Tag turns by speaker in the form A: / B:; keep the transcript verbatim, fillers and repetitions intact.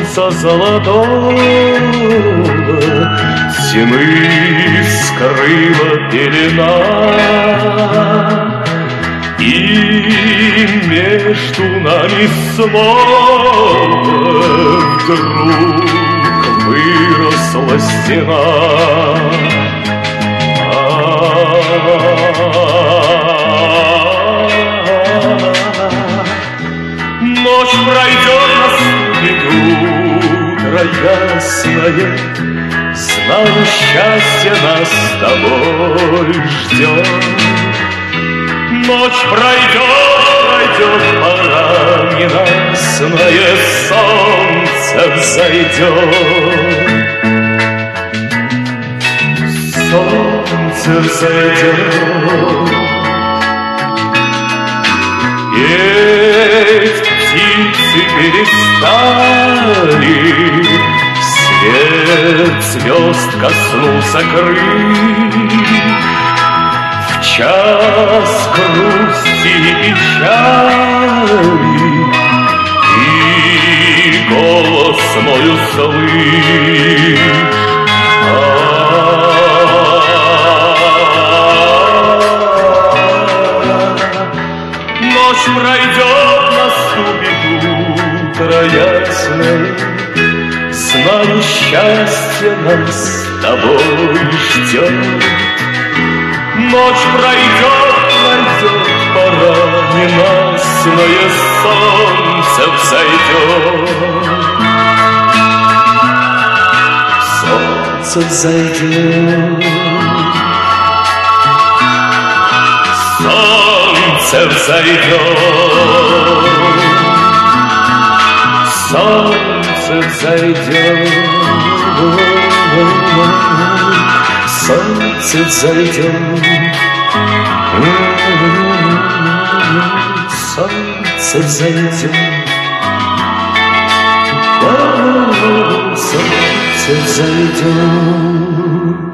A: солнца золотого тьмы скрыла пелена, и между нами снова вдруг выросла стена. Ночь пройдет, наступит утро ясное, знаю, счастье нас с тобой ждет. Ночь пройдет, пройдет, пора ненастное, солнце взойдет. Солнце взойдет, петь птицы перестали, свет звезд коснулся крыль. В час грусти и печали и голос мой услышь. Ночь пройдет, наступит утро ясное, знаю, счастье нас с тобой ждет. Ночь пройдет, пройдет, пора ненастное, солнце взойдет. Солнце взойдет, солнце взойдет, солнце взойдет, солнце взойдет, солнце взойдет, солнце взойдет.